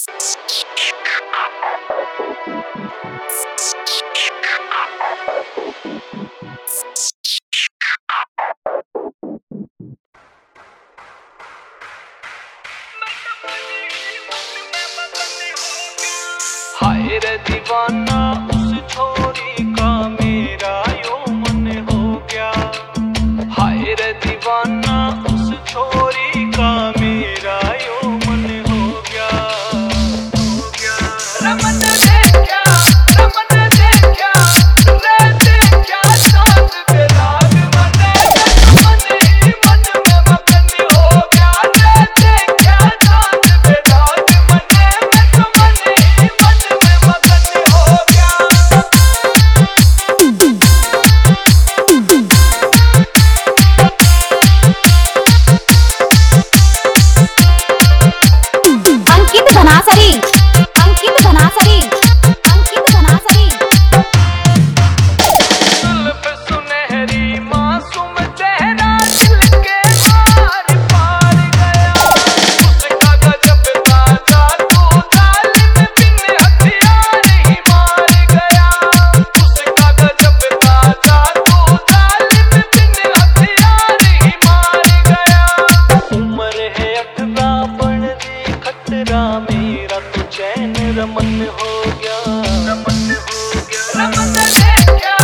हाय रे दीवाना उस छोरी का मेरा यो मन हो गया। हाय रे दीवाना उस छोरी का मेरा यो मन हो गया। रमन देखा रे देखा चांद पे राग मने मन में मगन हो गया। रे देखा चांद पे राग मने मन में मगन हो गया। अंकित धनासरी अंकित धनासरी अंकित धनासरी जुल्फ सुनहरी मासूम चेहरा दिल के मार पार गया। उसका गजब का जादू जालिम बिन हथियार ही मार गया। उसका गजब का जादू जालिम बिन हथियार ही मार गया। उम्र है 18 बन दी खतरा मेरा तो चैन रमन हो गया। रमन हो गया। रमन देखा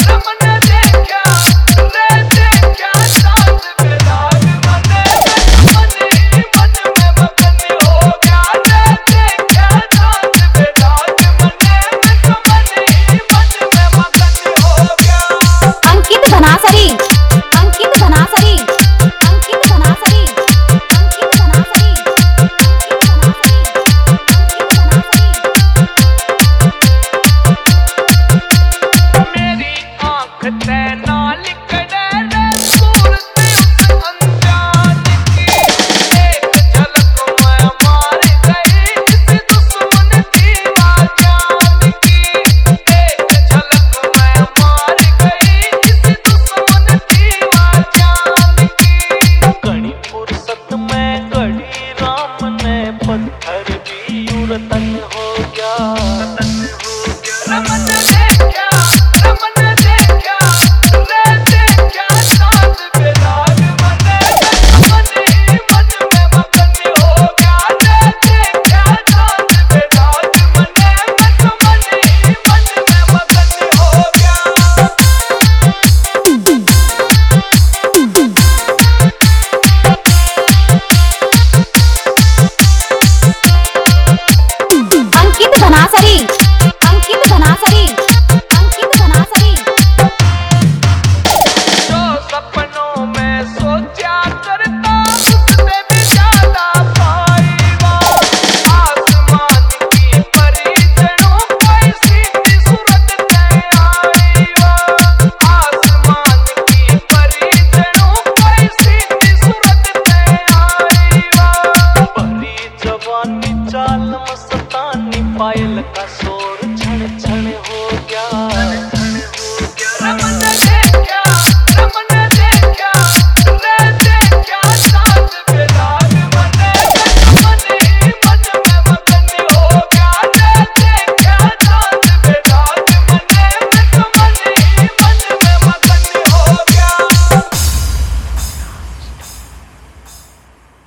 रे देखा चांद पे राग मने मन में मगन हो गया। रे देखा चांद पे राग मने मन में मगन हो गया। अंकित धनासरी अंकित धनासरी अंकित धनासरी अंकित धनासरी मेरी आँख ते नाल कड़े रे सूरत उस अनजान की। एक झलक मैं मार गई किसी दुश्मन की जान की। एक झलक मैं मार गई किसी दुश्मन की जान की। घड़ी फुर्सत में घड़ी राम ने पत्थर भी उड़ता